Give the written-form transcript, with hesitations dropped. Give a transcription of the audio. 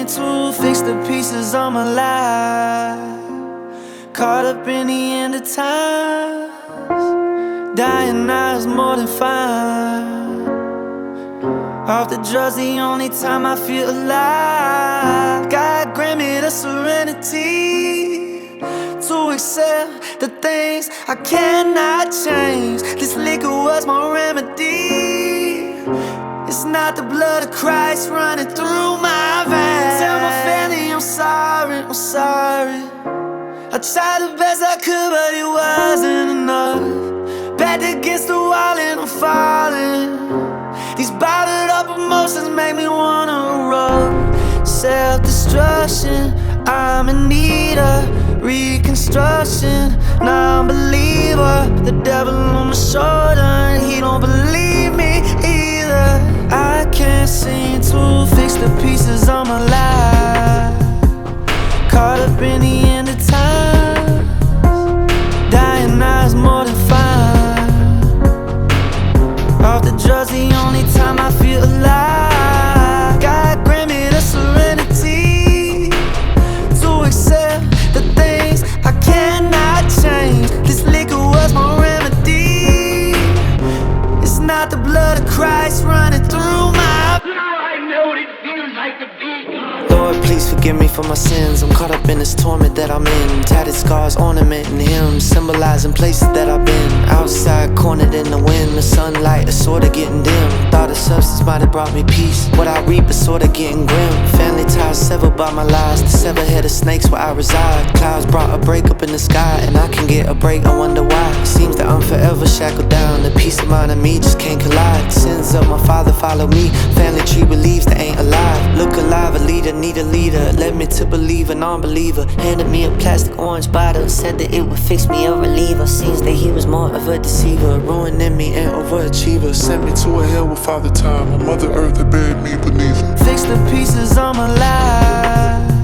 seem to fix the pieces of my life. Caught up in the end of times, dying now is more than fine. Off the drugs, the only time I feel alive. God grant me the serenity to accept the things I cannot change. This liquor was my remedy. It's not the blood of Christ running through my veins. Tell my family I'm sorry, I'm sorry. I tried the best I could, but it wasn't enough. Backed against the wall and I'm falling. These bottled up emotions make me wanna erupt. Self-destruction, I'm in need of reconstruction. Non-believer, the devil on my shoulder, and he don't believe me either. I can't seem to fix the pieces of my life. Caught up in the end of time, dying now is more than fine. Off the drugs, the only time I feel alive. God grant me the serenity to accept the things I cannot change. This liquor was my remedy. It's not the blood of Christ running through my. I know what it feels like to be. Lord, please forgive me for my sins. I'm caught up in this torment that I'm in. Tattered scars ornamenting hymns, symbolizing places that I've been. Outside, cornered in the wind, the sunlight is sorta getting dim. Thought a substance might have brought me peace. What I reap is sorta getting grim. Family ties severed by my lies. The severed head of snakes where I reside. Clouds brought a break up in the sky, and I can get a break, I wonder why. Seems that I'm forever shackled down. The peace of mind and me just can't collide. Sins of my father follow me. Family tree believes they ain't alive. Look alive, a leader, need a leader. Led me to believe a non-believer. Handed me a plastic orange bottle, said that it would fix me or reliever. Seems that he was more of a deceiver, ruining me and overachiever. Sent me to a hell with Father Time, a Mother Earth that buried me beneath her. Fix the pieces of my life.